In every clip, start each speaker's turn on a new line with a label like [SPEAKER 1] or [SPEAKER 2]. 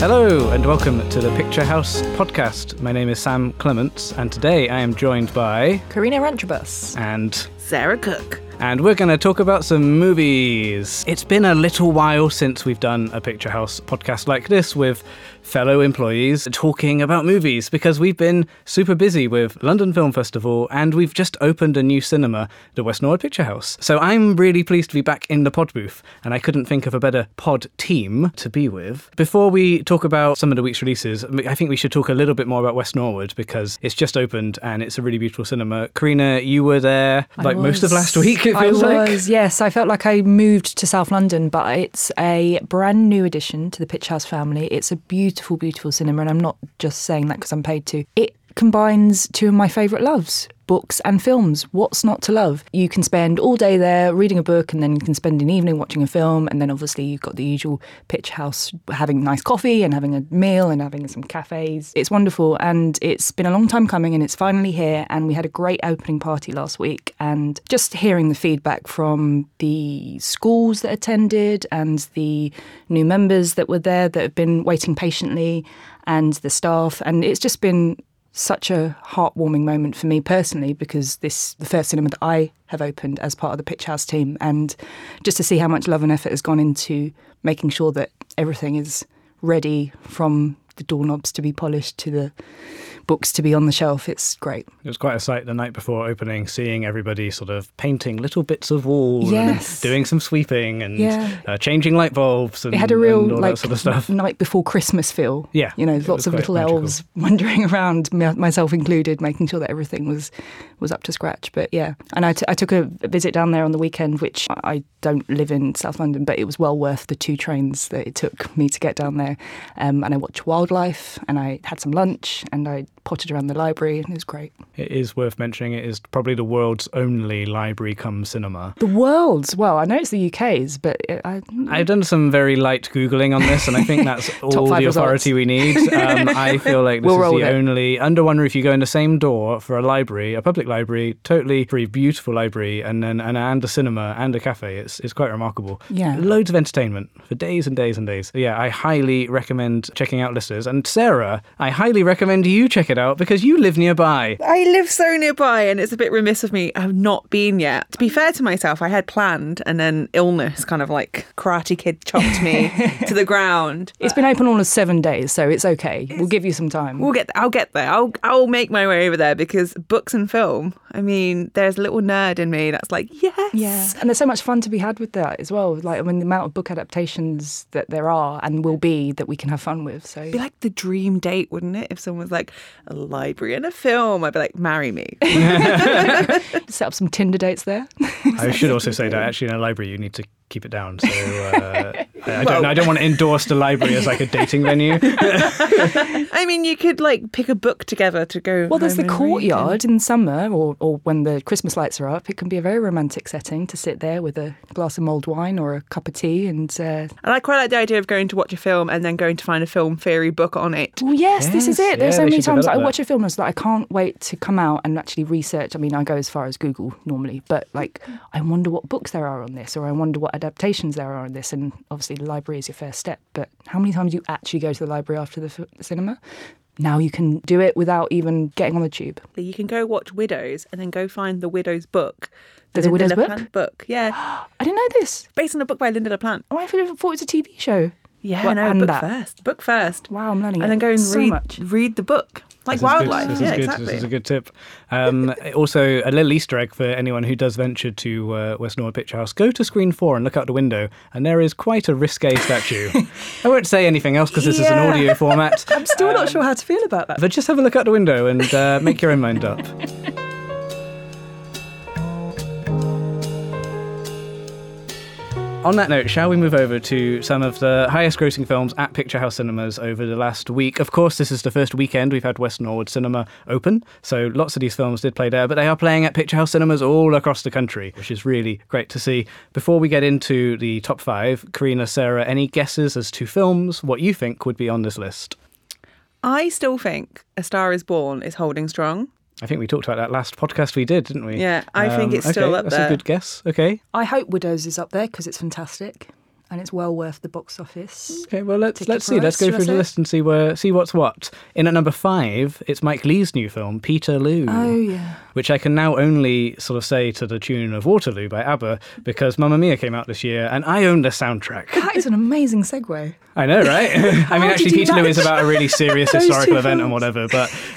[SPEAKER 1] Hello and welcome to the Picture House podcast. My name is Sam Clements and today I am joined by
[SPEAKER 2] Karina Rantrobus
[SPEAKER 1] and
[SPEAKER 3] Sarah Cook.
[SPEAKER 1] And we're going to talk about some movies. It's been a little while since we've done a Picture House podcast like this with fellow employees talking about movies because we've been super busy with London Film Festival and we've just opened a new cinema, the West Norwood Picture House. So I'm really pleased to be back in the pod booth and I couldn't think of a better pod team to be with. Before we talk about some of the week's releases, I think we should talk a little bit more about West Norwood because it's just opened and it's a really beautiful cinema. Karina, you were there most of last week.
[SPEAKER 2] Yes. I felt like I moved to South London, but it's a brand new addition to the Picture House family. It's a beautiful, beautiful cinema, and I'm not just saying that because I'm paid to. It combines two of my favourite loves, books and films. What's not to love? You can spend all day there reading a book and then you can spend an evening watching a film, and then obviously you've got the usual Picture House having nice coffee and having a meal and having some cafes. It's wonderful and it's been a long time coming and it's finally here, and we had a great opening party last week, and just hearing the feedback from the schools that attended and the new members that were there that have been waiting patiently and the staff, and it's just been such a heartwarming moment for me personally because this the first cinema that I have opened as part of the Picture House team, and just to see how much love and effort has gone into making sure that everything is ready, from the doorknobs to be polished to the books to be on the shelf. It's great.
[SPEAKER 1] It was quite a sight the night before opening, seeing everybody sort of painting little bits of wall
[SPEAKER 2] yes.
[SPEAKER 1] and doing some sweeping and changing light bulbs and,
[SPEAKER 2] it had a real
[SPEAKER 1] and all that sort of stuff.
[SPEAKER 2] Night before Christmas feel.
[SPEAKER 1] Yeah.
[SPEAKER 2] You know, lots of little
[SPEAKER 1] magical
[SPEAKER 2] elves wandering around, myself included, making sure that everything was up to scratch. But yeah, and I took a visit down there on the weekend, which I don't live in South London, but it was well worth the 2 trains that it took me to get down there. And I watched wildlife and I had some lunch and I potted around the library and it was great.
[SPEAKER 1] It is worth mentioning it is probably the world's only library cum cinema.
[SPEAKER 2] The world's? Well, I know it's the UK's, but
[SPEAKER 1] I've done some very light Googling on this and I think that's all the authority we need. I feel like this is the only, under one roof, you go in the same door for a library, a public library, totally free, beautiful library, and then and a cinema and a cafe. It's quite remarkable.
[SPEAKER 2] Yeah.
[SPEAKER 1] Loads of entertainment for days and days and days. Yeah, I highly recommend checking out Listeners. And Sarah, I highly recommend you check it out because you live nearby.
[SPEAKER 3] I live so nearby and it's a bit remiss of me. I've not been yet. To be fair to myself, I had planned and then illness kind of like Karate Kid chopped me to the ground.
[SPEAKER 2] It's been open all of 7 days, so it's okay. We'll give you some time.
[SPEAKER 3] I'll get there. I'll make my way over there because books and film, I mean, there's a little nerd in me that's like, yes.
[SPEAKER 2] Yeah, and there's so much fun to be had with that as well. Like, I mean, the amount of book adaptations that there are and will be that we can have fun with. So
[SPEAKER 3] it'd be like the dream date, wouldn't it? If someone was like, a library and a film, I'd be like, marry me.
[SPEAKER 2] Set up some Tinder dates there.
[SPEAKER 1] I should also say that actually in a library you need to keep it down. So I don't want to endorse the library as like a dating venue.
[SPEAKER 3] I mean, you could like pick a book together to go.
[SPEAKER 2] Well, there's the courtyard in summer or when the Christmas lights are up. It can be a very romantic setting to sit there with a glass of mulled wine or a cup of tea. And
[SPEAKER 3] I quite like the idea of going to watch a film and then going to find a film theory book on it.
[SPEAKER 2] Well, yes, this is it. There's so many times I watch a film and it's like, I can't wait to come out and actually research. I mean, I go as far as Google normally, but like, I wonder what books there are on this, or I wonder what adaptations there are on this. And obviously the library is your first step, but how many times do you actually go to the library after the cinema? Now you can do it without even getting on the tube.
[SPEAKER 3] You can go watch Widows and then go find the Widow's book.
[SPEAKER 2] There's a Widow's book?
[SPEAKER 3] Yeah.
[SPEAKER 2] I didn't know this.
[SPEAKER 3] Based on a book by Linda LaPlante.
[SPEAKER 2] Oh, I thought it was a TV show.
[SPEAKER 3] Yeah, no, book first.
[SPEAKER 2] Wow, I'm learning
[SPEAKER 3] and then go and read the book. Like wildlife.
[SPEAKER 1] Exactly. This is a good tip. Also, a little Easter egg for anyone who does venture to West Norwood Picture House. Go to screen 4 and look out the window, and there is quite a risque statue. I won't say anything else because this is an audio format.
[SPEAKER 2] I'm still not sure how to feel about that.
[SPEAKER 1] But just have a look out the window and make your own mind up. On that note, shall we move over to some of the highest grossing films at Picture House Cinemas over the last week? Of course, this is the first weekend we've had West Norwood Cinema open, so lots of these films did play there, but they are playing at Picture House Cinemas all across the country, which is really great to see. Before we get into the top 5, Karina, Sarah, any guesses as to films, what you think would be on this list?
[SPEAKER 3] I still think A Star Is Born is holding strong.
[SPEAKER 1] I think we talked about that last podcast we did, didn't we?
[SPEAKER 3] Yeah, I think it's still up
[SPEAKER 1] there. That's a good guess. Okay.
[SPEAKER 2] I hope Widows is up there because it's fantastic. and it's well worth the box office.
[SPEAKER 1] Okay, well let's
[SPEAKER 2] Ticket
[SPEAKER 1] see. Let's go
[SPEAKER 2] price,
[SPEAKER 1] through
[SPEAKER 2] should I
[SPEAKER 1] the
[SPEAKER 2] say?
[SPEAKER 1] list and see what's what. In at number 5, it's Mike Leigh's new film, Peterloo.
[SPEAKER 2] Oh, yeah.
[SPEAKER 1] Which I can now only sort of say to the tune of Waterloo by ABBA, because Mamma Mia came out this year and I own the soundtrack.
[SPEAKER 2] That is an amazing segue.
[SPEAKER 1] I know, right? I mean,
[SPEAKER 2] How
[SPEAKER 1] actually,
[SPEAKER 2] did you
[SPEAKER 1] Peterloo
[SPEAKER 2] manage
[SPEAKER 1] is about a really serious
[SPEAKER 2] those
[SPEAKER 1] historical
[SPEAKER 2] two
[SPEAKER 1] event and
[SPEAKER 2] films?
[SPEAKER 1] whatever,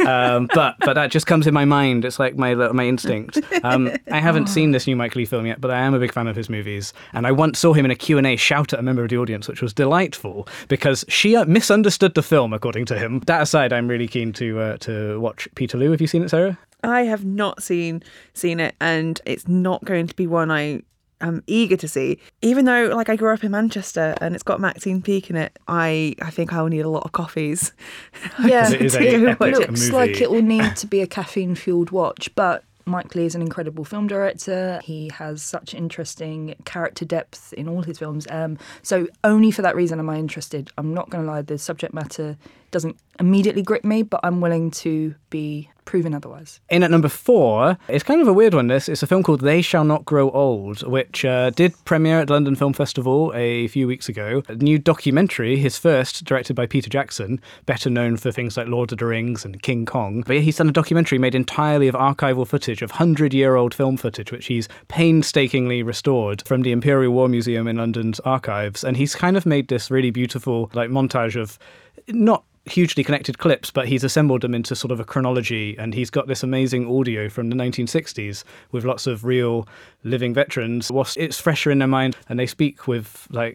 [SPEAKER 1] but that just comes in my mind. It's like my instinct. I haven't seen this new Mike Leigh film yet, but I am a big fan of his movies, and I once saw him in a Q&A shout at a member of the audience, which was delightful because she misunderstood the film, according to him. That aside, I'm really keen to watch Peterloo. Have you seen it, Sarah?
[SPEAKER 3] I have not seen it, and it's not going to be one I am eager to see. Even though, like, I grew up in Manchester and it's got Maxine Peake in it, I think I'll need a lot of coffees.
[SPEAKER 2] Yeah,
[SPEAKER 1] It is
[SPEAKER 2] it
[SPEAKER 1] a epic
[SPEAKER 2] looks
[SPEAKER 1] movie.
[SPEAKER 2] like it will need to be a caffeine-fueled watch, but Mike Leigh is an incredible film director. He has such interesting character depth in all his films. So only for that reason am I interested. I'm not going to lie, the subject matter doesn't immediately grip me, but I'm willing to be proven otherwise.
[SPEAKER 1] In at number 4, it's kind of a weird one, this. It's a film called They Shall Not Grow Old, which did premiere at the London Film Festival a few weeks ago. A new documentary, his first, directed by Peter Jackson, better known for things like Lord of the Rings and King Kong. But yeah, he's done a documentary made entirely of archival footage, of 100-year-old film footage, which he's painstakingly restored from the Imperial War Museum in London's archives. And he's kind of made this really beautiful like montage of not hugely connected clips, but he's assembled them into sort of a chronology, and he's got this amazing audio from the 1960s with lots of real living veterans. It's fresher in their mind, and they speak with like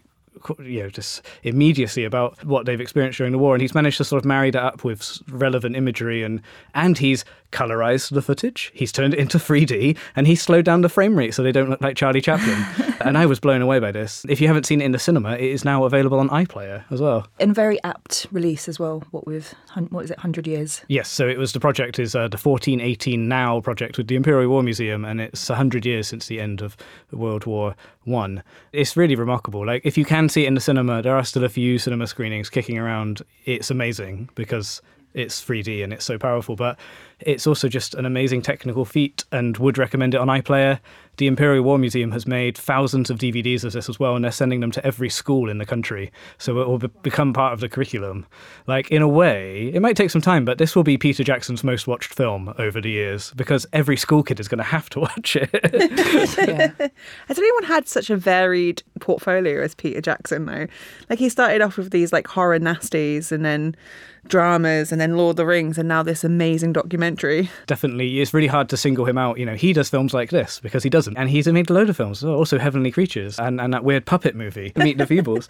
[SPEAKER 1] just immediacy about what they've experienced during the war, and he's managed to sort of marry that up with relevant imagery, and he's colorized the footage, he's turned it into 3D, and he's slowed down the frame rate so they don't look like Charlie Chaplin. And I was blown away by this. If you haven't seen it in the cinema, it is now available on iPlayer as well.
[SPEAKER 2] And a very apt release as well, what is it, 100 years?
[SPEAKER 1] Yes, so it was the project is the 1418 Now project with the Imperial War Museum, and it's 100 years since the end of World War I. It's really remarkable. Like, if you can see it in the cinema, there are still a few cinema screenings kicking around. It's amazing because it's 3D and it's so powerful, but it's also just an amazing technical feat, and would recommend it on iPlayer. The Imperial War Museum has made thousands of DVDs of this as well, and they're sending them to every school in the country, so it will become part of the curriculum. Like, in a way, it might take some time, but this will be Peter Jackson's most watched film over the years, because every school kid is going to have to watch it.
[SPEAKER 2] Yeah.
[SPEAKER 3] Has anyone had such a varied portfolio as Peter Jackson, though? Like, he started off with these like horror nasties, and then dramas, and then Lord of the Rings, and now this amazing documentary.
[SPEAKER 1] Definitely, it's really hard to single him out. You know, he does films like this because he doesn't, and he's made a load of films, also Heavenly Creatures and that weird puppet movie, Meet the Feebles.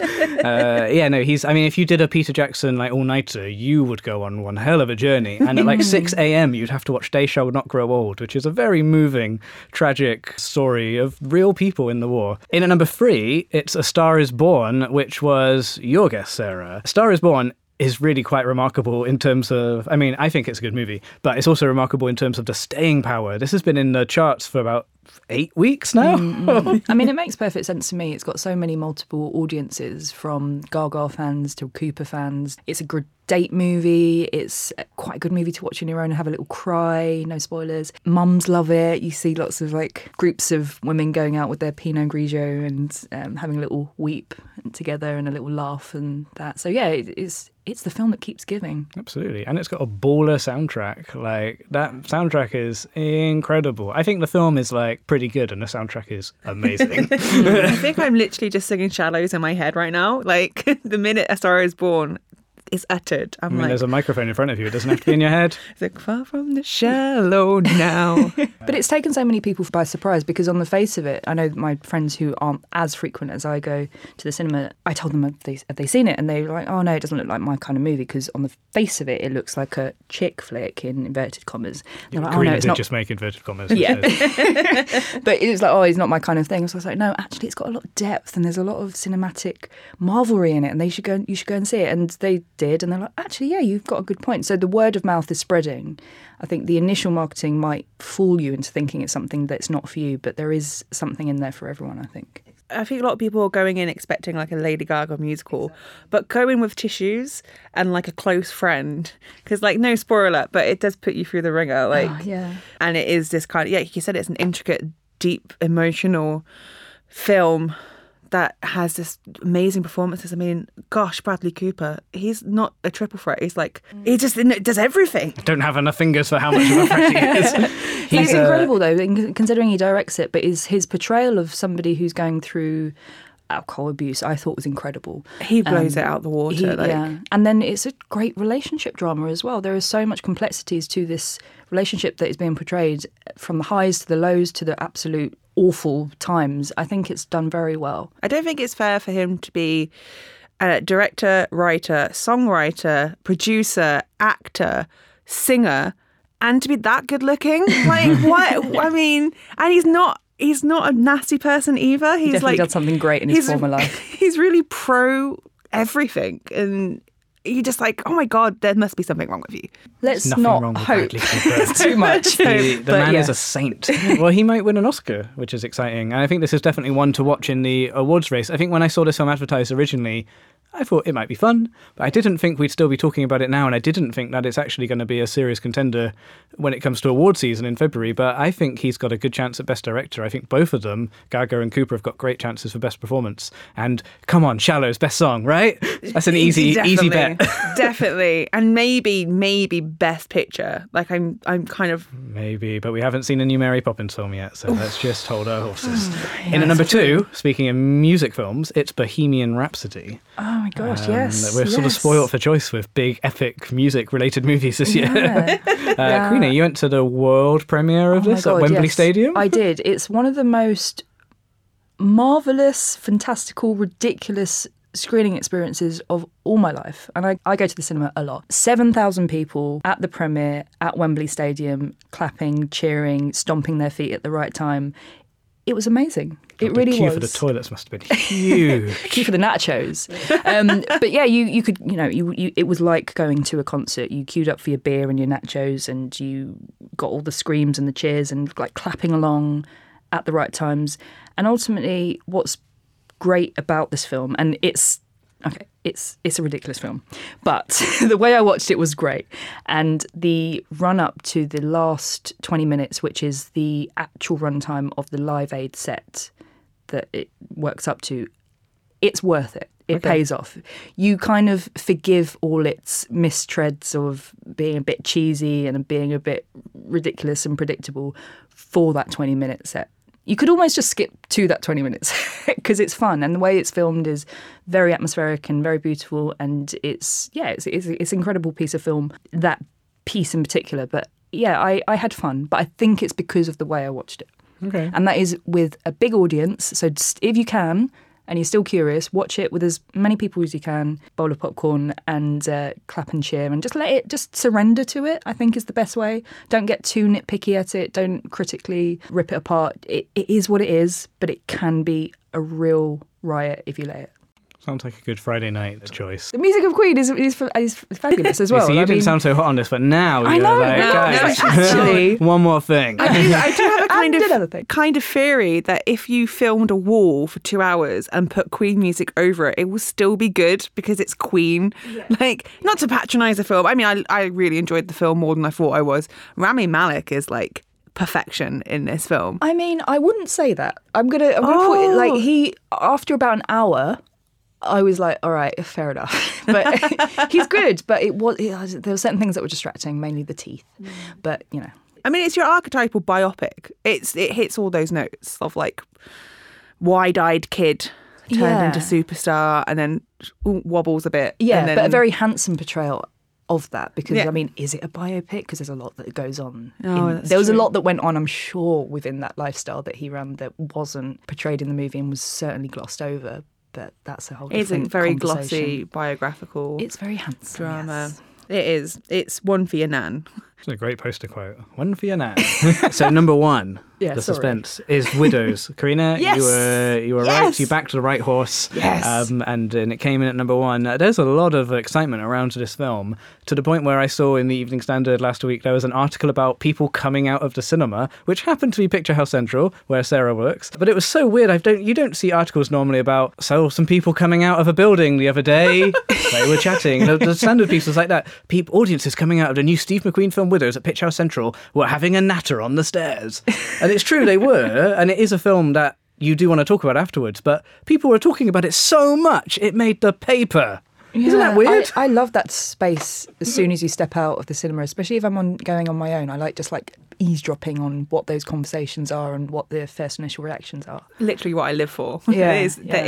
[SPEAKER 1] If you did a Peter Jackson like all-nighter, you would go on one hell of a journey, and at like 6 a.m. you'd have to watch They Shall Not Grow Old, which is a very moving, tragic story of real people in the war. In at number 3, it's A Star Is Born, which was your guess, Sarah. A Star Is Born is really quite remarkable in terms of, I think it's a good movie, but it's also remarkable in terms of the staying power. This has been in the charts for about 8 weeks now.
[SPEAKER 2] It makes perfect sense to me. It's got so many multiple audiences, from Gaga fans to Cooper fans. It's a good date movie. It's quite a good movie to watch on your own and have a little cry. No spoilers. Mums love it. You see lots of like groups of women going out with their Pinot Grigio and having a little weep together and a little laugh and that. So yeah, it's the film that keeps giving.
[SPEAKER 1] Absolutely. And it's got a baller soundtrack. Like, that soundtrack is incredible. I think the film is like pretty good and the soundtrack is amazing.
[SPEAKER 3] I think I'm literally just singing Shallows in my head right now. Like, the minute A Star Is Born is uttered, I'm like,
[SPEAKER 1] there's a microphone in front of you. It doesn't have to be in your head.
[SPEAKER 3] it's like, far from the shallow now.
[SPEAKER 2] But it's taken so many people by surprise, because on the face of it, I know my friends who aren't as frequent as I go to the cinema, I told them, have they seen it? And they were like, oh no, it doesn't look like my kind of movie, because on the face of it, it looks like a chick flick in inverted commas. And they're like,
[SPEAKER 1] Karina
[SPEAKER 2] oh, no, it's
[SPEAKER 1] did
[SPEAKER 2] not.
[SPEAKER 1] just make inverted commas.
[SPEAKER 2] Yeah. But it's like, oh, it's not my kind of thing. So I was like, no, actually, it's got a lot of depth and there's a lot of cinematic marvelry in it, and you should go and see it. And they did, and they're like, actually, yeah, you've got a good point. So the word of mouth is spreading. I think the initial marketing might fool you into thinking it's something that's not for you, but there is something in there for everyone, I think.
[SPEAKER 3] I think a lot of people are going in expecting like a Lady Gaga musical, but go in with tissues and like a close friend, because like, no spoiler, but it does put you through the ringer. Like,
[SPEAKER 2] Oh, yeah.
[SPEAKER 3] And it is this kind of, like you said, it's an intricate, deep, emotional film that has this amazing performances. I mean, gosh, Bradley Cooper, he's not a triple threat. He's like, he just does everything.
[SPEAKER 1] Don't have enough fingers for how much of a threat he is.
[SPEAKER 2] He's incredible, though, considering he directs it, but his portrayal of somebody who's going through alcohol abuse, I thought was incredible.
[SPEAKER 3] He blows it out the water.
[SPEAKER 2] Yeah. And then it's a great relationship drama as well. There is so much complexities to this relationship that is being portrayed, from the highs to the lows to the absolute awful times. I think it's done very well.
[SPEAKER 3] I don't think it's fair for him to be a director, writer, songwriter, producer, actor, singer, and to be that good looking. Like, what? I mean, and he's not a nasty person either. He's
[SPEAKER 2] definitely done something great in his former life.
[SPEAKER 3] He's really pro everything, and you're just like, oh my God, there must be something wrong with you.
[SPEAKER 2] Let's
[SPEAKER 1] Nothing
[SPEAKER 2] not
[SPEAKER 1] wrong with
[SPEAKER 2] hope
[SPEAKER 1] Bradley Cooper.
[SPEAKER 2] too much.
[SPEAKER 1] The man is a saint. Well, he might win an Oscar, which is exciting. And I think this is definitely one to watch in the awards race. I think when I saw this film advertised originally, I thought it might be fun, but I didn't think we'd still be talking about it now, and I didn't think that it's actually going to be a serious contender when it comes to award season in February. But I think he's got a good chance at Best Director. I think both of them, Gaga and Cooper, have got great chances for Best Performance. And come on, Shallow's Best Song, right? That's an easy bet.
[SPEAKER 3] Definitely. And maybe Best Picture. Like, I'm kind of...
[SPEAKER 1] Maybe, but we haven't seen a new Mary Poppins film yet, so let's just hold our horses. In at number 2, speaking of music films, it's Bohemian Rhapsody.
[SPEAKER 2] Oh my gosh, yes.
[SPEAKER 1] We're sort of spoiled for choice with big, epic music-related movies this year. Queenie, you went to the world premiere of this at Wembley Stadium?
[SPEAKER 2] I did. It's one of the most marvellous, fantastical, ridiculous screening experiences of all my life. And I go to the cinema a lot. 7,000 people at the premiere at Wembley Stadium, clapping, cheering, stomping their feet at the right time. It was amazing. It really was.
[SPEAKER 1] The queue for the toilets must have been huge.
[SPEAKER 2] Queue for the nachos. But yeah, you could, it was like going to a concert. You queued up for your beer and your nachos, and you got all the screams and the cheers and like clapping along at the right times. And ultimately, what's great about this film, and it's a ridiculous film, but the way I watched it was great. And the run up to the last 20 minutes, which is the actual runtime of the Live Aid set that it works up to, it's worth it. It pays off. You kind of forgive all its mistreads of being a bit cheesy and being a bit ridiculous and predictable for that 20-minute set. You could almost just skip to that 20 minutes because it's fun, and the way it's filmed is very atmospheric and very beautiful, and it's an incredible piece of film, that piece in particular. But yeah, I had fun, but I think it's because of the way I watched it.
[SPEAKER 1] Okay.
[SPEAKER 2] And that is with a big audience, so if you can, and you're still curious, watch it with as many people as you can, bowl of popcorn, and clap and cheer, and just surrender to it, I think is the best way. Don't get too nitpicky at it. Don't critically rip it apart. It is what it is, but it can be a real riot if you let it.
[SPEAKER 1] Sounds like a good Friday night choice.
[SPEAKER 2] The music of Queen is fabulous as well.
[SPEAKER 1] You didn't sound so hot on this, but now
[SPEAKER 2] I
[SPEAKER 1] you're
[SPEAKER 2] know,
[SPEAKER 1] like, guys,
[SPEAKER 2] actually,
[SPEAKER 1] one more thing.
[SPEAKER 3] I do have a kind of theory that if you filmed a wall for 2 hours and put Queen music over it, it will still be good because it's Queen. Yeah. Like, not to patronise the film. I mean, I really enjoyed the film more than I thought I was. Rami Malek is like perfection in this film.
[SPEAKER 2] I mean, I wouldn't say that. I'm gonna put it like after about an hour, I was like, all right, fair enough. But he's good, but there were certain things that were distracting, mainly the teeth. But,
[SPEAKER 3] I mean, it's your archetypal biopic. It hits all those notes of like wide-eyed kid turned into superstar and then wobbles a bit.
[SPEAKER 2] Yeah, but a very handsome portrayal of that because, I mean, is it a biopic? Because there's a lot that goes on. There was a lot that went on, I'm sure, within that lifestyle that he ran that wasn't portrayed in the movie and was certainly glossed over. But that's a whole different
[SPEAKER 3] It's a very glossy biographical
[SPEAKER 2] It's very handsome
[SPEAKER 3] drama.
[SPEAKER 2] Yes.
[SPEAKER 3] It is. It's one for your nan.
[SPEAKER 1] It's a great poster quote. One for your nan. So number 1, the suspense, is Widows. Karina,
[SPEAKER 2] yes!
[SPEAKER 1] you were right. You backed the right horse.
[SPEAKER 2] Yes.
[SPEAKER 1] And it came in at number 1. There's a lot of excitement around this film, to the point where I saw in the Evening Standard last week there was an article about people coming out of the cinema, which happened to be Picture House Central, where Sarah works. But it was so weird. You don't see articles normally about, some people coming out of a building the other day. They were chatting. The Standard piece was like that. Audiences coming out of the new Steve McQueen film Widows at Picture House Central were having a natter on the stairs. And it's true, they were. And it is a film that you do want to talk about afterwards, but people were talking about it so much it made the paper. Isn't that weird?
[SPEAKER 2] I love that space as soon as you step out of the cinema, especially if I'm going on my own. I like just like eavesdropping on what those conversations are and what the first initial reactions are.
[SPEAKER 3] Literally what I live for.
[SPEAKER 2] Yeah,
[SPEAKER 3] that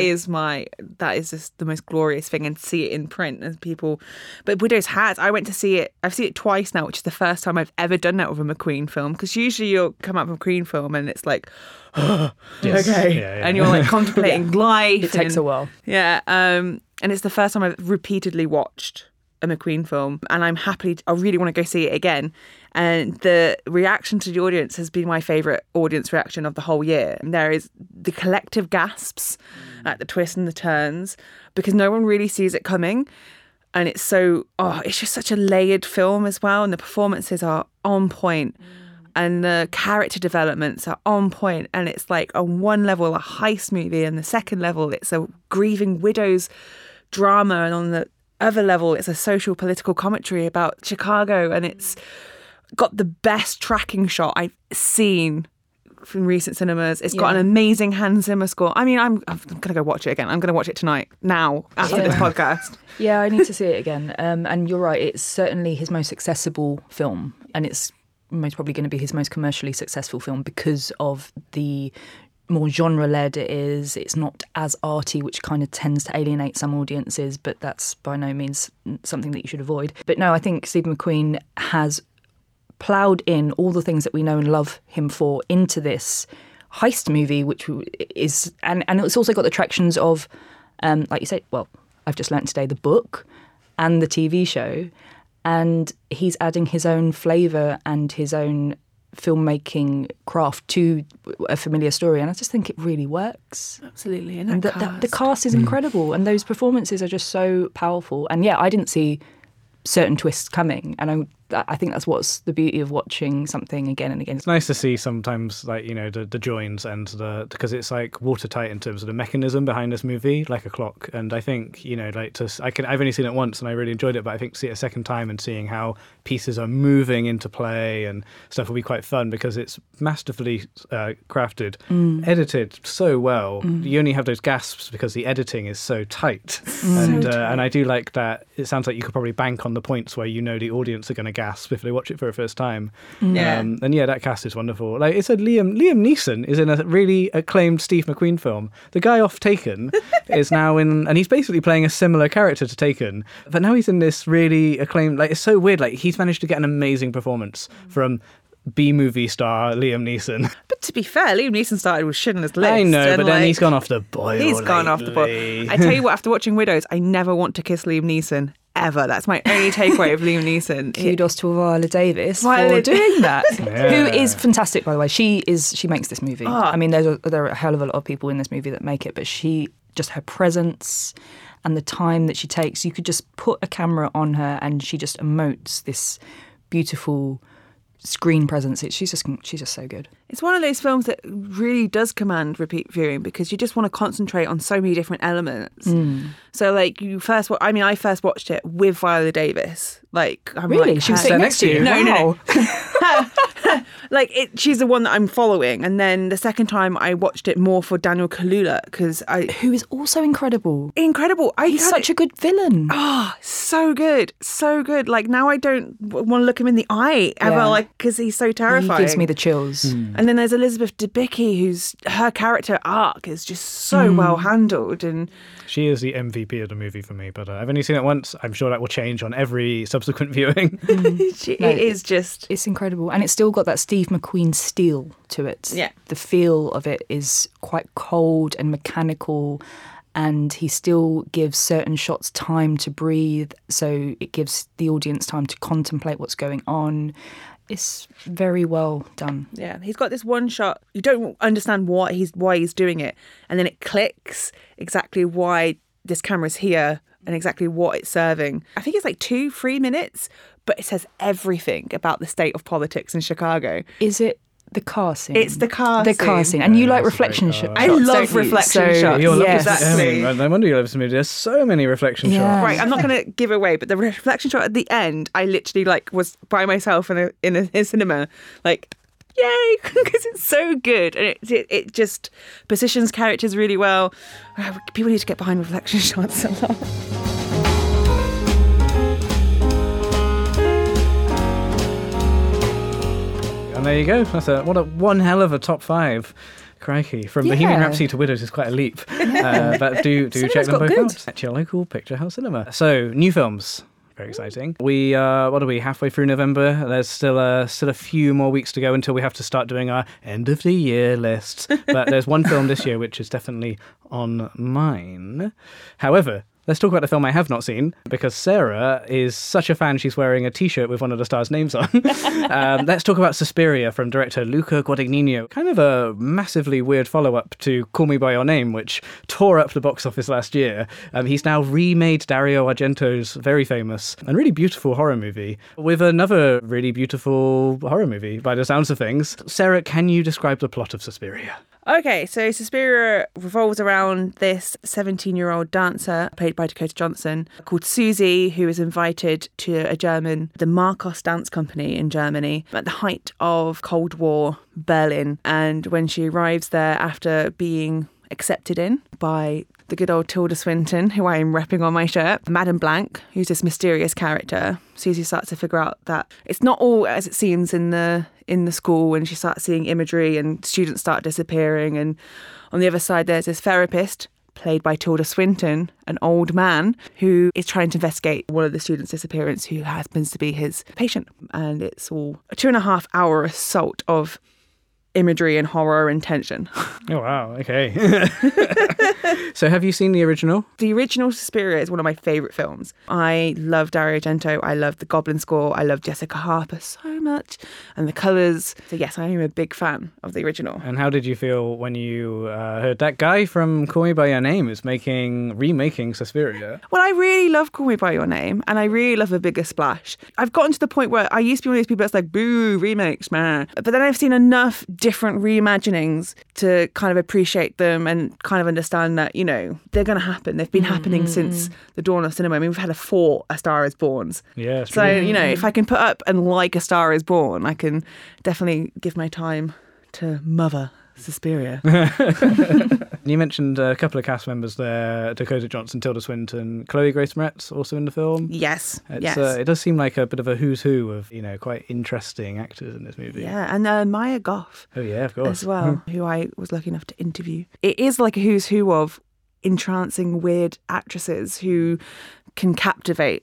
[SPEAKER 3] is just the most glorious thing, and to see it in print and people. But Widow's Hat, I went to see it. I've seen it twice now, which is the first time I've ever done that with a McQueen film. Because usually you'll come out with a McQueen film and it's like,
[SPEAKER 1] Yes.
[SPEAKER 3] okay,
[SPEAKER 1] Yeah.
[SPEAKER 3] and you're like contemplating life.
[SPEAKER 2] It takes a while.
[SPEAKER 3] Yeah, and it's the first time I've repeatedly watched a McQueen film, and I really want to go see it again. And the reaction to the audience has been my favourite audience reaction of the whole year. And there is the collective gasps at the twists and the turns, because no one really sees it coming. And it's it's just such a layered film as well, and the performances are on point. And the character developments are on point. And it's like on one level a heist movie, and the second level it's a grieving widow's drama, and on the other level it's a social political commentary about Chicago, and it's got the best tracking shot I've seen from recent cinemas. It's got an amazing Hans Zimmer score. I mean, I'm going to go watch it again. I'm going to watch it tonight, now, after this podcast.
[SPEAKER 2] Yeah, I need to see it again. And you're right, it's certainly his most accessible film, and it's most probably going to be his most commercially successful film because of the more genre-led it is. It's not as arty, which kind of tends to alienate some audiences, but that's by no means something that you should avoid. But no, I think Stephen McQueen has ploughed in all the things that we know and love him for into this heist movie, which is, and it's also got the attractions of, like you said, well, I've just learnt today, the book and the TV show, and he's adding his own flavour and his own filmmaking craft to a familiar story, and I just think it really works.
[SPEAKER 3] Absolutely.
[SPEAKER 2] And the cast is incredible, and those performances are just so powerful. And yeah, I didn't see certain twists coming, and I think that's what's the beauty of watching something again and again.
[SPEAKER 1] It's nice to see sometimes, like, you know, the joins and because it's like watertight in terms of the mechanism behind this movie, like a clock. And I think, you know, like I've only seen it once and I really enjoyed it, but I think to see it a second time and seeing how pieces are moving into play and stuff will be quite fun, because it's masterfully crafted, edited so well. You only have those gasps because the editing is so tight. And I do like that. It sounds like you could probably bank on the points where you know the audience are going to gasp if they watch it for the first time.
[SPEAKER 3] Yeah.
[SPEAKER 1] And yeah, that cast is wonderful. Like, it's a Liam Neeson is in a really acclaimed Steve McQueen film. The guy off Taken is now in, and he's basically playing a similar character to Taken, but now he's in this really acclaimed, like, it's so weird, like he's managed to get an amazing performance from B-movie star Liam Neeson.
[SPEAKER 3] But to be fair, Liam Neeson started with Schindler's List.
[SPEAKER 1] I know, but then
[SPEAKER 3] like,
[SPEAKER 1] he's gone off the boil.
[SPEAKER 3] He's gone off the boil. I tell you what, after watching Widows, I never want to kiss Liam Neeson ever. That's my only takeaway of Liam Neeson.
[SPEAKER 2] Kudos to Viola Davis for doing that.
[SPEAKER 1] Yeah.
[SPEAKER 2] Who is fantastic, by the way. She makes this movie. I mean, there are a hell of a lot of people in this movie that make it, but her presence and the time that she takes, you could just put a camera on her and she just emotes this beautiful screen presence. She's just so good.
[SPEAKER 3] It's one of those films that really does command repeat viewing, because you just want to concentrate on so many different elements. So like I first watched it with Viola Davis. Like, I'm
[SPEAKER 2] really?
[SPEAKER 3] like,
[SPEAKER 2] She was sitting next to you?
[SPEAKER 3] No. Like, she's the one that I'm following. And then the second time I watched it more for Daniel Kaluuya,
[SPEAKER 2] who is also incredible.
[SPEAKER 3] Incredible.
[SPEAKER 2] He's such a good villain.
[SPEAKER 3] Oh, so good. So good. Like, now I don't want to look him in the eye ever, like, because he's so terrifying.
[SPEAKER 2] He gives me the chills.
[SPEAKER 3] And then there's Elizabeth Debicki, her character arc is just so well handled. And
[SPEAKER 1] she is the MVP of the movie for me, but I've only seen it once. I'm sure that will change on every subsequent viewing.
[SPEAKER 2] It's incredible. And it's still got that Steve McQueen steel to it.
[SPEAKER 3] Yeah.
[SPEAKER 2] The feel of it is quite cold and mechanical, and he still gives certain shots time to breathe, so it gives the audience time to contemplate what's going on. It's very well done.
[SPEAKER 3] Yeah, he's got this one shot. You don't understand why he's doing it, and then it clicks exactly why this camera's here and exactly what it's serving. I think it's like 2-3 minutes, but it says everything about the state of politics in Chicago.
[SPEAKER 2] Is it the car scene?
[SPEAKER 3] It's the car scene.
[SPEAKER 2] The car scene. And you like reflection shots.
[SPEAKER 3] I love reflection shots.
[SPEAKER 1] Exactly. No wonder you love this movie. There's so many reflection shots.
[SPEAKER 3] Right, I'm not going to give away, but the reflection shot at the end, I literally was by myself in a cinema, yay, because it's so good. And it just positions characters really well. People need to get behind reflection shots a lot.
[SPEAKER 1] And there you go. That's one hell of a top 5. Crikey. From Bohemian Rhapsody to Widows is quite a leap. But do check them both out at your local Picture House cinema. So, new films. Very exciting. We are, halfway through November? There's still a few more weeks to go until we have to start doing our end of the year lists. But there's one film this year which is definitely on mine. However, let's talk about the film I have not seen, because Sarah is such a fan she's wearing a t-shirt with one of the stars' names on. Let's talk about Suspiria from director Luca Guadagnino. Kind of a massively weird follow-up to Call Me By Your Name, which tore up the box office last year. He's now remade Dario Argento's very famous and really beautiful horror movie with another really beautiful horror movie, by the sounds of things. Sarah, can you describe the plot of Suspiria?
[SPEAKER 3] Okay, so Suspiria revolves around this 17-year-old dancer played by Dakota Johnson called Susie, who is invited to the Marcos Dance Company in Germany at the height of Cold War Berlin. And when she arrives there after being accepted in by the good old Tilda Swinton, who I am repping on my shirt, Madame Blanc, who's this mysterious character, Susie starts to figure out that it's not all as it seems in the school, and she starts seeing imagery and students start disappearing. And on the other side, there's this therapist, played by Tilda Swinton, an old man who is trying to investigate one of the students' disappearance who happens to be his patient. And it's all a 2.5-hour assault of imagery and horror and tension.
[SPEAKER 1] Oh, wow. Okay. So have you seen the original?
[SPEAKER 3] The original Suspiria is one of my favourite films. I love Dario Argento. I love the Goblin score. I love Jessica Harper so much. And the colours. So yes, I am a big fan of the original.
[SPEAKER 1] And how did you feel when you heard that guy from Call Me By Your Name is remaking Suspiria?
[SPEAKER 3] Well, I really love Call Me By Your Name, and I really love A Bigger Splash. I've gotten to the point where I used to be one of these people that's like, boo, remakes, man. But then I've seen enough different reimaginings to kind of appreciate them and kind of understand that, they're going to happen. They've been happening since the dawn of cinema. I mean, we've had A Star Is Born.
[SPEAKER 1] Yeah.
[SPEAKER 3] So, if I can put up and like A Star Is Born, I can definitely give my time to Mother Suspiria.
[SPEAKER 1] You mentioned a couple of cast members there, Dakota Johnson, Tilda Swinton, Chloe Grace Moretz also in the film.
[SPEAKER 3] Yes.
[SPEAKER 1] It does seem like a bit of a who's who of, quite interesting actors in this movie.
[SPEAKER 3] Yeah, and Maya Goth.
[SPEAKER 1] Oh yeah, of course.
[SPEAKER 3] As well, who I was lucky enough to interview. It is like a who's who of entrancing weird actresses who can captivate.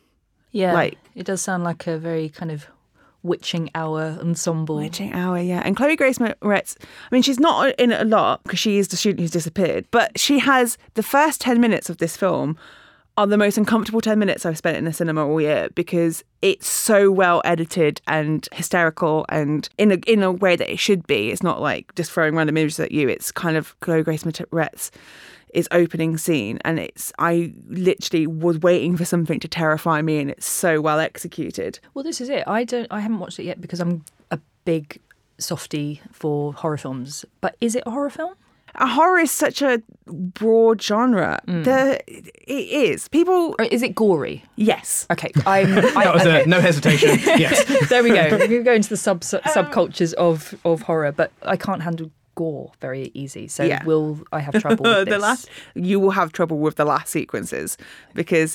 [SPEAKER 2] Yeah, it does sound like a very kind of witching hour ensemble.
[SPEAKER 3] Witching hour, yeah. And Chloe Grace Moretz, I mean, she's not in it a lot because she is the student who's disappeared, but she has the first 10 minutes of this film are the most uncomfortable 10 minutes I've spent in the cinema all year, because it's so well edited and hysterical and in a way that it should be. It's not like just throwing random images at you. It's kind of Chloe Grace Moretz is opening scene, and I literally was waiting for something to terrify me, and it's so well executed.
[SPEAKER 2] Well, this is it. I haven't watched it yet because I'm a big softie for horror films. But is it a horror film?
[SPEAKER 3] A horror is such a broad genre. It is. People.
[SPEAKER 2] Or is it gory?
[SPEAKER 3] Yes.
[SPEAKER 2] Okay.
[SPEAKER 1] That was no hesitation. Yes.
[SPEAKER 2] There we go. We go into the subcultures of horror, but I can't handle gore very easy. So will I have trouble with this?
[SPEAKER 3] You will have trouble with the last sequences, because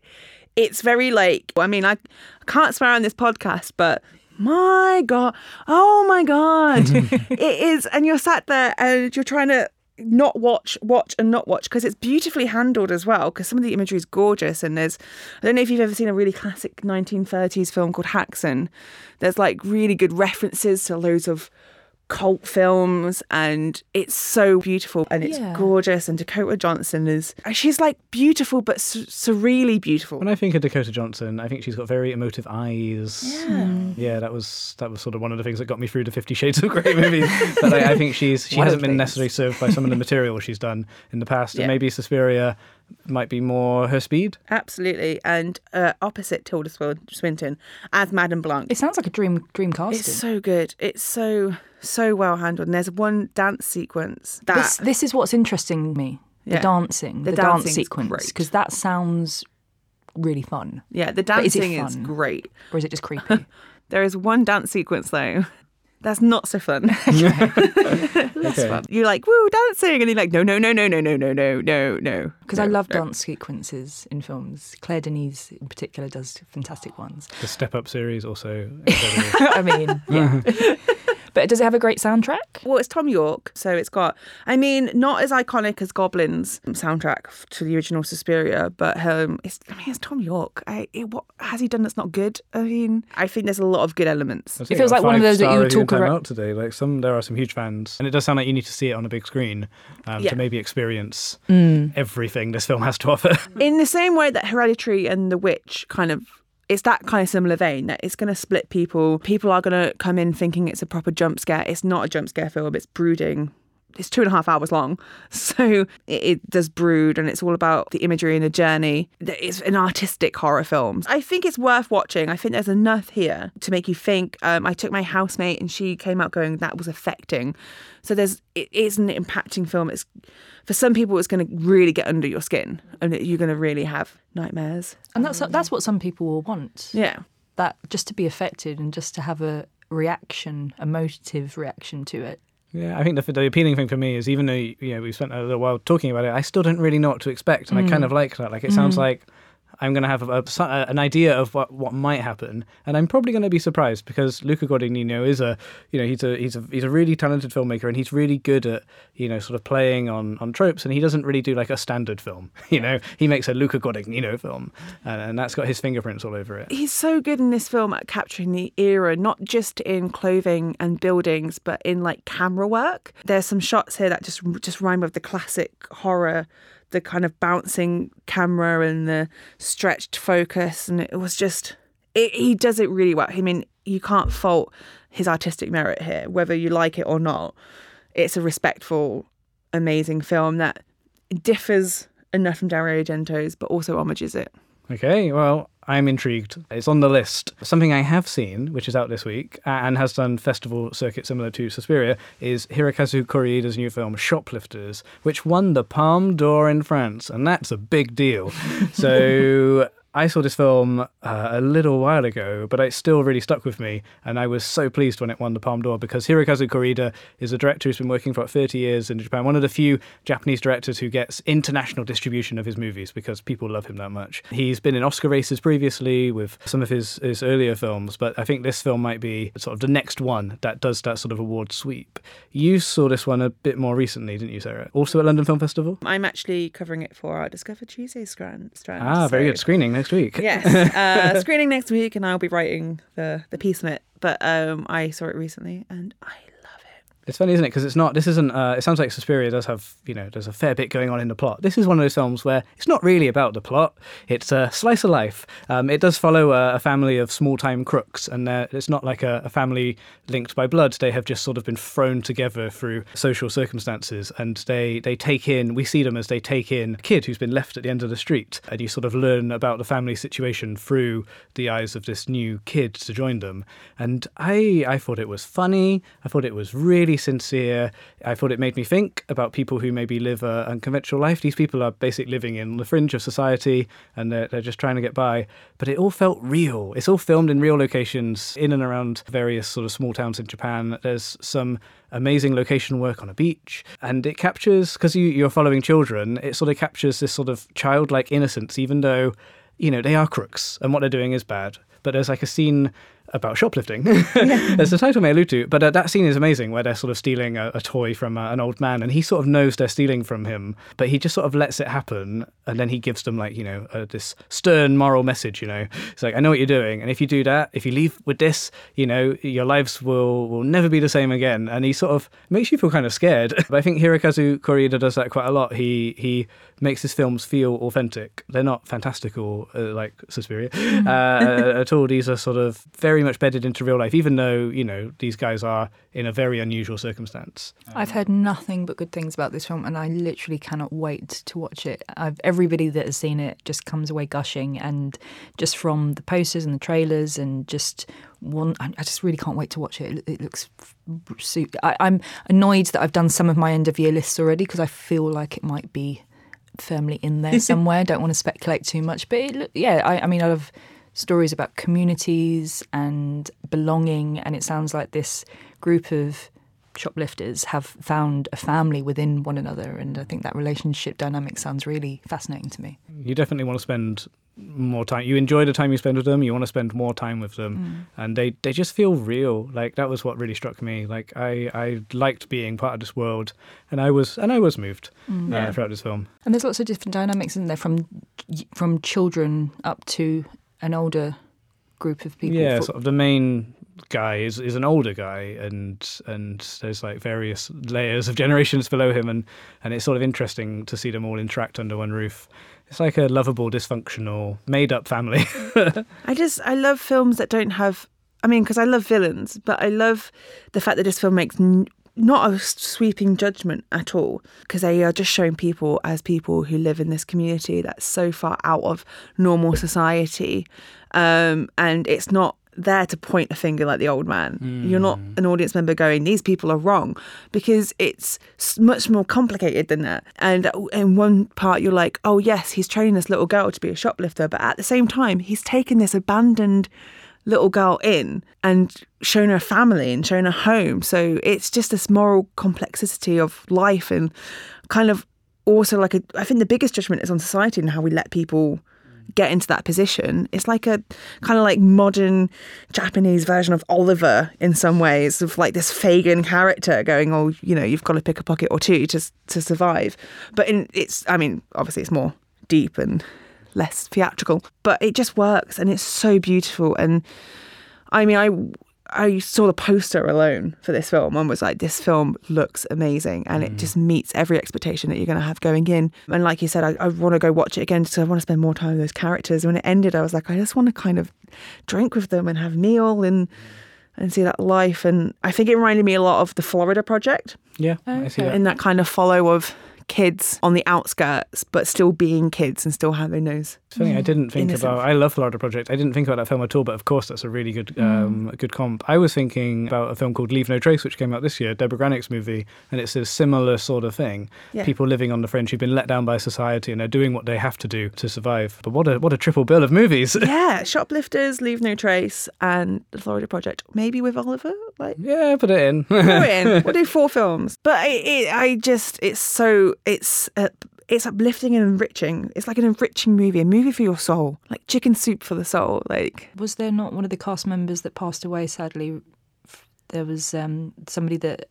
[SPEAKER 3] it's very like, I mean, I can't swear on this podcast, but my God, oh my God, it is. And you're sat there and you're trying to not watch and not watch, because it's beautifully handled as well, because some of the imagery is gorgeous. And I don't know if you've ever seen a really classic 1930s film called Haxan. There's like really good references to loads of cult films, and it's so beautiful and it's gorgeous. And Dakota Johnson she's like beautiful but surreally beautiful.
[SPEAKER 1] When I think of Dakota Johnson, I think she's got very emotive eyes. Yeah, that was sort of one of the things that got me through the 50 Shades of Grey movie. But I think she hasn't been necessarily served by some of the material she's done in the past, and maybe Suspiria might be more her speed.
[SPEAKER 3] Absolutely. And opposite Tilda Swinton as Madame Blanc.
[SPEAKER 2] It sounds like a dream casting.
[SPEAKER 3] It's so good. It's so well handled. And there's one dance sequence that
[SPEAKER 2] this is what's interesting me. The dancing, the dance sequence, because that sounds really fun.
[SPEAKER 3] Yeah, the dancing is great.
[SPEAKER 2] Or is it just creepy?
[SPEAKER 3] There is one dance sequence though That's not so fun.
[SPEAKER 2] That's
[SPEAKER 1] Okay.
[SPEAKER 2] fun.
[SPEAKER 3] You're like, woo, dancing. And you're like, no.
[SPEAKER 2] Because I love dance sequences in films. Claire Denis in particular does fantastic ones.
[SPEAKER 1] The Step Up series also incredible.
[SPEAKER 2] I mean, yeah. But does it have a great soundtrack?
[SPEAKER 3] Well, it's Tom York, so it's got, I mean, not as iconic as Goblin's soundtrack to the original Suspiria, but it's Tom York. What has he done that's not good? I mean, I think there's a lot of good elements.
[SPEAKER 1] It
[SPEAKER 2] feels like one of those that you would talk
[SPEAKER 1] about
[SPEAKER 2] about
[SPEAKER 1] today. Like there are some huge fans, and it does sound like you need to see it on a big screen to maybe experience everything this film has to offer.
[SPEAKER 3] In the same way that Hereditary and The Witch it's that kind of similar vein, that it's going to split people. People are going to come in thinking it's a proper jump scare. It's not a jump scare film. It's brooding. It's 2.5 hours long. So it does brood, and it's all about the imagery and the journey. It's an artistic horror film. I think it's worth watching. I think there's enough here to make you think. I took my housemate and she came out going, that was affecting. So it is an impacting film. For some people, it's going to really get under your skin, and you're going to really have nightmares.
[SPEAKER 2] And that's what some people will want.
[SPEAKER 3] Yeah.
[SPEAKER 2] That just to be affected and just to have a emotive reaction to it.
[SPEAKER 1] Yeah, I think the appealing thing for me is, even though we spent a little while talking about it, I still didn't really know what to expect, and I kind of like that. Like, it sounds like I'm going to have an idea of what might happen, and I'm probably going to be surprised, because Luca Guadagnino is he's a really talented filmmaker, and he's really good at sort of playing on tropes, and he doesn't really do like a standard film. He makes a Luca Guadagnino film, and that's got his fingerprints all over it.
[SPEAKER 3] He's so good in this film at capturing the era, not just in clothing and buildings, but in like camera work. There's some shots here that just rhyme with the classic horror, the kind of bouncing camera and the stretched focus, and it was just he does it really well. I mean, you can't fault his artistic merit here, whether you like it or not. It's a respectful, amazing film that differs enough from Dario Argento's, but also homages it.
[SPEAKER 1] Okay, well, I'm intrigued. It's on the list. Something I have seen, which is out this week, and has done festival circuit similar to Suspiria, is Hirokazu Koreeda's new film, Shoplifters, which won the Palme d'Or in France, and that's a big deal. So I saw this film a little while ago, but it still really stuck with me, and I was so pleased when it won the Palme d'Or, because Hirokazu Koreeda is a director who's been working for 30 years in Japan, one of the few Japanese directors who gets international distribution of his movies because people love him that much. He's been in Oscar races previously with some of his earlier films, but I think this film might be sort of the next one that does that sort of award sweep. You saw this one a bit more recently, didn't you, Sarah? Also at London Film Festival?
[SPEAKER 3] I'm actually covering it for our Discover Tuesday strand.
[SPEAKER 1] Very good. Screening next week.
[SPEAKER 3] Yes, screening next week, and I'll be writing the piece on it. But I saw it recently, and I love it.
[SPEAKER 1] It's funny, isn't it? Because this isn't. It sounds like Suspiria does have, there's a fair bit going on in the plot. This is one of those films where it's not really about the plot. It's a slice of life. It does follow a family of small-time crooks, and it's not like a family linked by blood. They have just sort of been thrown together through social circumstances, and we see them as they take in a kid who's been left at the end of the street, and you sort of learn about the family situation through the eyes of this new kid to join them. And I thought it was funny. I thought it was really sincere. I thought it made me think about people who maybe live an unconventional life. These people are basically living in the fringe of society, and they're just trying to get by. But it all felt real. It's all filmed in real locations in and around various sort of small towns in Japan. There's some amazing location work on a beach, and it captures, because you're following children, it sort of captures this sort of childlike innocence, even though, they are crooks and what they're doing is bad. But there's like a scene about shoplifting. There's the title may allude to, but that scene is amazing, where they're sort of stealing a toy from an old man, and he sort of knows they're stealing from him, but he just sort of lets it happen, and then he gives them this stern moral message. It's like, I know what you're doing, and if you do that, if you leave with this, your lives will never be the same again. And he sort of makes you feel kind of scared. But I think Hirokazu Koreeda does that quite a lot. He makes his films feel authentic. They're not fantastical like Suspiria at all. These are sort of very much bedded into real life, even though, these guys are in a very unusual circumstance.
[SPEAKER 2] I've heard nothing but good things about this film, and I literally cannot wait to watch it. Everybody that has seen it just comes away gushing, and just from the posters and the trailers, and I just really can't wait to watch it. It looks super. I'm annoyed that I've done some of my end of year lists already, because I feel like it might be firmly in there somewhere. Don't want to speculate too much, but I love stories about communities and belonging, and it sounds like this group of shoplifters have found a family within one another, and I think that relationship dynamic sounds really fascinating to me.
[SPEAKER 1] You definitely want to spend more time. You enjoy the time you spend with them, you want to spend more time with them, and they just feel real. Like, that was what really struck me. Like, I liked being part of this world, and I was moved throughout this film.
[SPEAKER 2] And there's lots of different dynamics, isn't there, from children up to an older group of people.
[SPEAKER 1] Yeah, sort of the main guy is an older guy, and there's like various layers of generations below him, and it's sort of interesting to see them all interact under one roof. It's like a lovable, dysfunctional, made-up family.
[SPEAKER 3] I love films that don't have, I mean, because I love villains, but I love the fact that this film makes not a sweeping judgment at all, because they are just showing people as people who live in this community that's so far out of normal society, and it's not there to point a finger like the old man. You're not an audience member going, these people are wrong, because it's much more complicated than that. And in one part you're like, oh yes, he's training this little girl to be a shoplifter, but at the same time he's taken this abandoned little girl in and shown her family and shown her home. So it's just this moral complexity of life, and kind of also like I think the biggest judgment is on society and how we let people get into that position. It's like a kind of like modern Japanese version of Oliver in some ways, of like this Fagin character going, oh, you know, you've got to pick a pocket or two to survive. But obviously it's more deep and less theatrical, but it just works, and it's so beautiful. And I mean, I saw the poster alone for this film and was like, this film looks amazing, and it just meets every expectation that you're going to have going in. And like you said, I want to go watch it again because I want to spend more time with those characters. When it ended, I was like, I just want to kind of drink with them and have a meal and see that life. And I think it reminded me a lot of the Florida Project.
[SPEAKER 1] Yeah, I see that.
[SPEAKER 3] In that kind of follow of kids on the outskirts, but still being kids and still having those.
[SPEAKER 1] It's funny, I didn't think
[SPEAKER 3] innocent.
[SPEAKER 1] about. I love Florida Project. I didn't think about that film at all, but of course that's a really good good comp. I was thinking about a film called Leave No Trace, which came out this year, Deborah Granik's movie, and it's a similar sort of thing.
[SPEAKER 3] Yeah.
[SPEAKER 1] People living on the fringe who've been let down by society, and they're doing what they have to do to survive. But what a triple bill of movies.
[SPEAKER 3] Yeah, Shoplifters, Leave No Trace, and The Florida Project. Maybe with Oliver. Like,
[SPEAKER 1] Yeah, put it in.
[SPEAKER 3] throw it in. We'll do 4 films. But it's uplifting and enriching. It's like an enriching movie, a movie for your soul, like chicken soup for the soul. Like,
[SPEAKER 2] Was there not one of the cast members that passed away, sadly? There was somebody that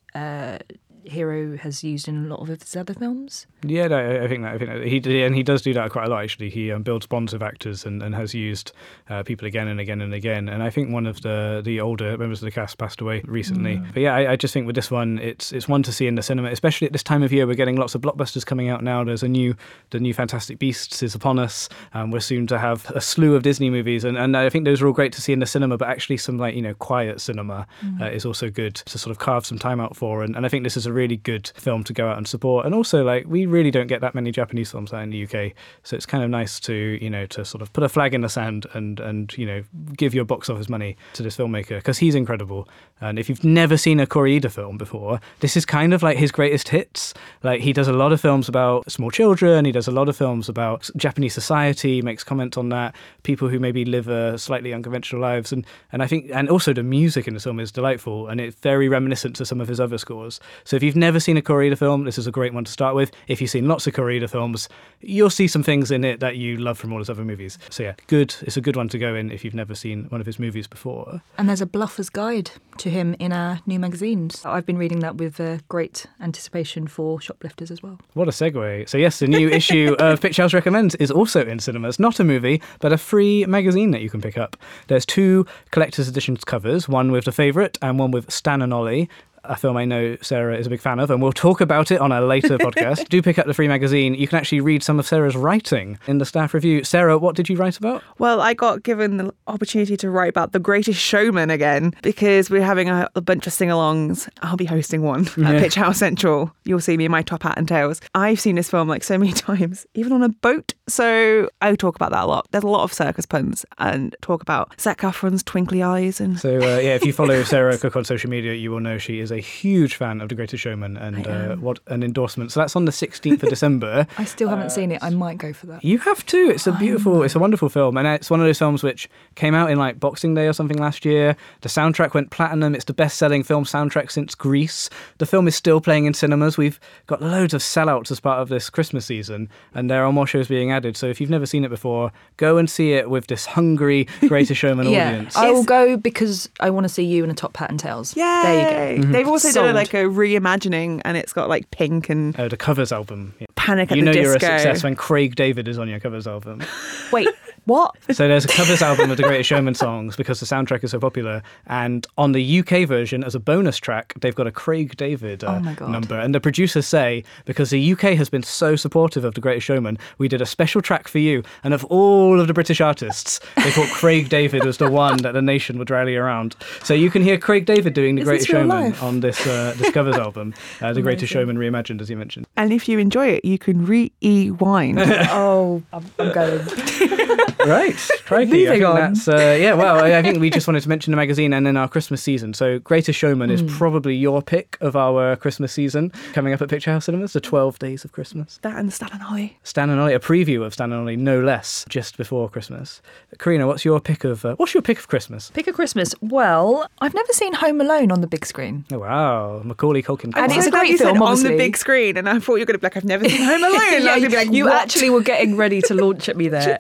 [SPEAKER 2] Hero has used in a lot of his other films.
[SPEAKER 1] Yeah, no, I think that he does do that quite a lot. Actually, he builds bonds with actors and has used people again and again and again. And I think one of the older members of the cast passed away recently. But yeah, I just think with this one, it's one to see in the cinema, especially at this time of year. We're getting lots of blockbusters coming out now. There's the new Fantastic Beasts is upon us. We're soon to have a slew of Disney movies, and I think those are all great to see in the cinema. But actually, some quiet cinema is also good to sort of carve some time out for. And I think this is a really good film to go out and support. And also, like, we really don't get that many Japanese films out in the UK, so it's kind of nice to to sort of put a flag in the sand and give your box office money to this filmmaker, because he's incredible. And if you've never seen a Koreeda film before, this is kind of like his greatest hits. Like, he does a lot of films about small children, he does a lot of films about Japanese society, makes comments on that, people who maybe live slightly unconventional lives, and I think, and also the music in the film is delightful, and it's very reminiscent to some of his other scores. So if you've never seen a Koreeda film, this is a great one to start with. If you've seen lots of Koreeda films, you'll see some things in it that you love from all his other movies. So yeah, good. It's a good one to go in if you've never seen one of his movies before.
[SPEAKER 2] And there's a Bluffer's Guide to him in our new magazines. I've been reading that with great anticipation for Shoplifters as well.
[SPEAKER 1] What a segue. So yes, the new issue of Picture House Recommends is also in cinemas. Not a movie, but a free magazine that you can pick up. There's 2 collector's editions covers, one with The Favourite and one with Stan and Ollie, a film I know Sarah is a big fan of, and we'll talk about it on a later podcast. Do pick up the free magazine. You can actually read some of Sarah's writing in the staff review. Sarah, what did you write about?
[SPEAKER 3] well, I got given the opportunity to write about The Greatest Showman again, because we're having a bunch of sing-alongs. I'll be hosting one at Pitch House Central. You'll see me in my top hat and tails. I've seen this film like so many times, even on a boat. So I talk about that a lot. There's a lot of circus puns and talk about Zac Efron's twinkly eyes. And
[SPEAKER 1] So if you follow Sarah Cook on social media, you will know she is a huge fan of The Greatest Showman, and what an endorsement. So that's on the 16th of December.
[SPEAKER 2] I still haven't seen it. I might go for that.
[SPEAKER 1] You have to. It's it's a wonderful film, and it's one of those films which came out in like Boxing Day or something last year. The soundtrack went platinum. It's the best-selling film soundtrack since Grease. The film is still playing in cinemas. We've got loads of sellouts as part of this Christmas season, and there are more shows being added. So if you've never seen it before, go and see it with this hungry Greatest Showman audience.
[SPEAKER 2] I will go because I want to see you in a top hat and tails.
[SPEAKER 3] Yay!
[SPEAKER 2] There you go.
[SPEAKER 3] They've also
[SPEAKER 2] Sold.
[SPEAKER 3] done like a reimagining, and it's got like Pink and
[SPEAKER 1] The covers album. Yeah.
[SPEAKER 3] Panic at
[SPEAKER 1] You
[SPEAKER 3] the
[SPEAKER 1] know
[SPEAKER 3] Disco.
[SPEAKER 1] you're a success when Craig David is on your covers album.
[SPEAKER 2] Wait, what?
[SPEAKER 1] So there's a covers album of The Greatest Showman songs because the soundtrack is so popular. And on the UK version, as a bonus track, they've got a Craig David
[SPEAKER 2] Oh my God.
[SPEAKER 1] number. And the producers say, because the UK has been so supportive of The Greatest Showman, we did a special track for you. And of all of the British artists, they thought Craig David was the one that the nation would rally around. So you can hear Craig David doing The
[SPEAKER 2] Is
[SPEAKER 1] Greatest
[SPEAKER 2] this real
[SPEAKER 1] Showman
[SPEAKER 2] life?
[SPEAKER 1] on this covers album, The Greatest Showman Reimagined, as you mentioned.
[SPEAKER 3] And if you enjoy it, you can rewind.
[SPEAKER 2] Oh, I'm going.
[SPEAKER 1] Right, crikey. I
[SPEAKER 2] Moving
[SPEAKER 1] think
[SPEAKER 2] on.
[SPEAKER 1] that's I think we just wanted to mention the magazine and then our Christmas season. So Greatest Showman is probably your pick of our Christmas season coming up at Picture House Cinemas, the 12 Days of Christmas.
[SPEAKER 3] That and Stan and Ollie.
[SPEAKER 1] Stan and Ollie, a preview of Stan and Ollie, no less, just before Christmas. Karina, what's your pick of Christmas?
[SPEAKER 2] Pick a Christmas. Well, I've never seen Home Alone on the big screen.
[SPEAKER 1] Oh, wow, Macaulay Culkin.
[SPEAKER 2] And it's a
[SPEAKER 3] glad
[SPEAKER 2] great
[SPEAKER 3] you said
[SPEAKER 2] film,
[SPEAKER 3] on
[SPEAKER 2] obviously.
[SPEAKER 3] the big screen, and I thought you were going to be like, I've never seen Home Alone. And I was gonna be like,
[SPEAKER 2] you
[SPEAKER 3] what?
[SPEAKER 2] actually were getting ready to launch at me there.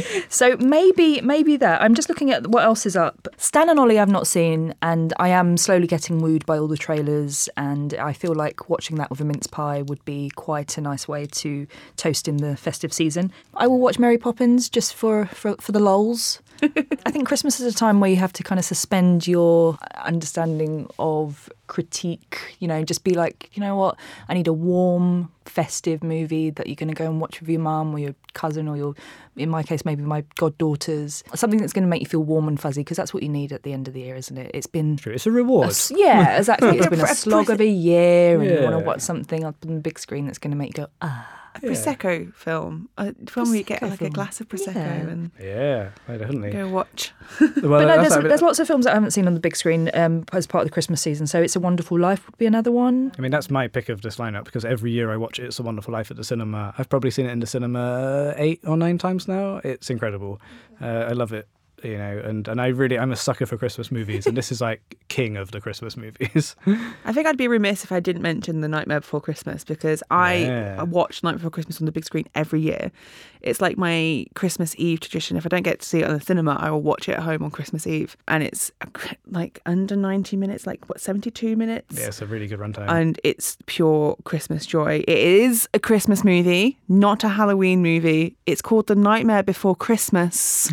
[SPEAKER 2] So maybe that. I'm just looking at what else is up. Stan and Ollie I've not seen, and I am slowly getting wooed by all the trailers, and I feel like watching that with a mince pie would be quite a nice way to toast in the festive season. I will watch Mary Poppins just for the lols. I think Christmas is a time where you have to kind of suspend your understanding of critique, just be like, you know what, I need a warm, festive movie that you're going to go and watch with your mum or your cousin or in my case, maybe my goddaughters. Something that's going to make you feel warm and fuzzy, because that's what you need at the end of the year, isn't it? It's been...
[SPEAKER 1] True, it's a reward.
[SPEAKER 2] Yeah, exactly. It's been a slog of a year, and you want to
[SPEAKER 1] Yeah.
[SPEAKER 2] watch something up on the big screen that's going to make you go, ah.
[SPEAKER 3] A Prosecco film. A film where you get
[SPEAKER 2] Prosecco
[SPEAKER 3] like a
[SPEAKER 2] film.
[SPEAKER 3] glass of Prosecco
[SPEAKER 2] Yeah.
[SPEAKER 3] and
[SPEAKER 1] Yeah, definitely.
[SPEAKER 3] go watch.
[SPEAKER 1] Well,
[SPEAKER 2] But no,
[SPEAKER 1] that's-
[SPEAKER 2] there's lots of films that I haven't seen on the big screen as part of the Christmas season. So It's a Wonderful Life would be another one.
[SPEAKER 1] I mean, that's my pick of this lineup because every year I watch It's a Wonderful Life at the cinema. I've probably seen it in the cinema 8 or 9 times now. It's incredible. I love it, and I'm a sucker for Christmas movies, and this is like king of the Christmas movies.
[SPEAKER 3] I think I'd be remiss if I didn't mention The Nightmare Before Christmas, because I watch Night Before Christmas on the big screen every year. It's like my Christmas Eve tradition. If I don't get to see it on the cinema, I will watch it at home on Christmas Eve. And it's like under 90 minutes, 72 minutes?
[SPEAKER 1] Yeah, it's a really good runtime.
[SPEAKER 3] And it's pure Christmas joy. It is a Christmas movie, not a Halloween movie. It's called The Nightmare Before Christmas.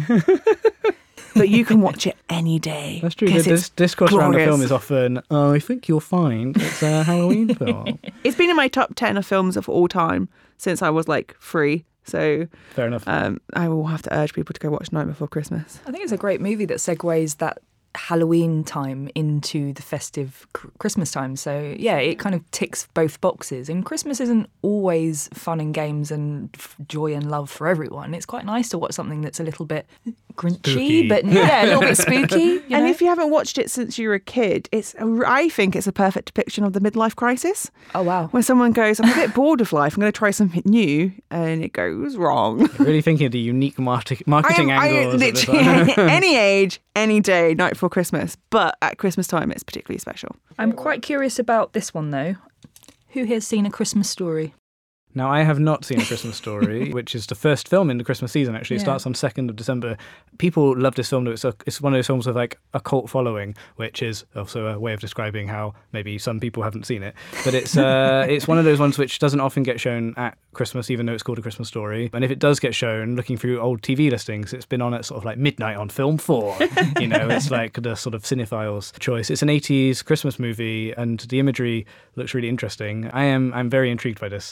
[SPEAKER 3] But you can watch it any day.
[SPEAKER 1] That's true.
[SPEAKER 3] 'cause
[SPEAKER 1] The
[SPEAKER 3] it's
[SPEAKER 1] discourse around the
[SPEAKER 3] glorious.
[SPEAKER 1] film is often, I think you'll find it's a Halloween film.
[SPEAKER 3] It's been in my top 10 of films of all time since I was 3. So
[SPEAKER 1] Fair enough.
[SPEAKER 3] I will have to urge people to go watch Night Before Christmas.
[SPEAKER 2] I think it's a great movie that segues that Halloween time into the festive Christmas time. So yeah, it kind of ticks both boxes. And Christmas isn't always fun and games and joy and love for everyone. It's quite nice to watch something that's a little bit grinchy,
[SPEAKER 1] Spooky.
[SPEAKER 2] but a little bit spooky. You
[SPEAKER 3] And
[SPEAKER 2] know?
[SPEAKER 3] if you haven't watched it since you were a kid, I think it's a perfect depiction of the midlife crisis.
[SPEAKER 2] Oh wow.
[SPEAKER 3] When someone goes, I'm a bit bored of life, I'm going to try something new, and it goes wrong.
[SPEAKER 1] Really thinking of the unique marketing angles. of this
[SPEAKER 3] literally
[SPEAKER 1] one.
[SPEAKER 3] any age, any day, Night Before Christmas. But at Christmas time, it's particularly special.
[SPEAKER 2] I'm quite curious about this one though. Who here's seen A Christmas Story?
[SPEAKER 1] Now, I have not seen A Christmas Story, which is the first film in the Christmas season, actually. It
[SPEAKER 2] Yeah.
[SPEAKER 1] starts on 2nd of December. People love this film. It's one of those films with a cult following, which is also a way of describing how maybe some people haven't seen it. But it's one of those ones which doesn't often get shown at Christmas, even though it's called A Christmas Story. And if it does get shown, looking through old TV listings, it's been on at sort of midnight on Film 4. It's like the sort of cinephile's choice. It's an 80s Christmas movie, and the imagery looks really interesting. I'm very intrigued by this.
[SPEAKER 3] All I know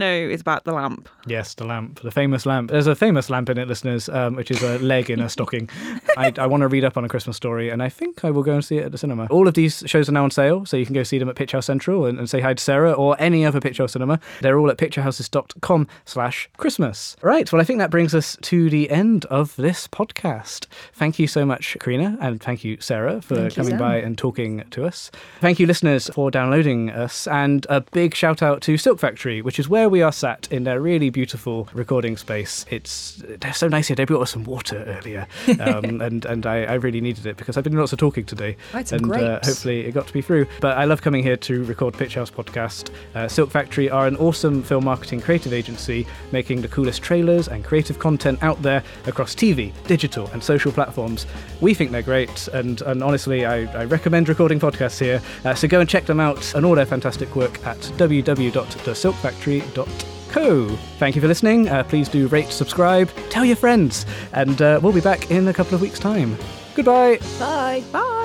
[SPEAKER 3] know is about the lamp.
[SPEAKER 1] Yes, the lamp, the famous lamp. There's a famous lamp in it, listeners, which is a leg in a stocking. I want to read up on A Christmas Story, and I think I will go and see it at the cinema. All of these shows are now on sale, so you can go see them at Pitch House Central and say hi to Sarah or any other Pitch House cinema. They're all at picturehouses.com/Christmas. Right, well, I think that brings us to the end of this podcast. Thank you so much, Karina, and thank you, Sarah, for coming by and talking to us. Thank you, listeners, for downloading us, and a big shout out to Silk Factory, which is where we are sat in their really beautiful recording space. They're so nice here. They brought us some water earlier, and I really needed it because I've been doing lots of talking today, and hopefully it got to be through. But I love coming here to record Pitch House podcast. Silk Factory are an awesome film marketing creative agency making the coolest trailers and creative content out there across TV, digital and social platforms. We think they're great, and honestly I recommend recording podcasts here, so go and check them out and all their fantastic work at www.thesilkfactory.co. Thank you for listening. Please do rate, subscribe, tell your friends, and we'll be back in a couple of weeks' time. Goodbye.
[SPEAKER 2] Bye.
[SPEAKER 3] Bye.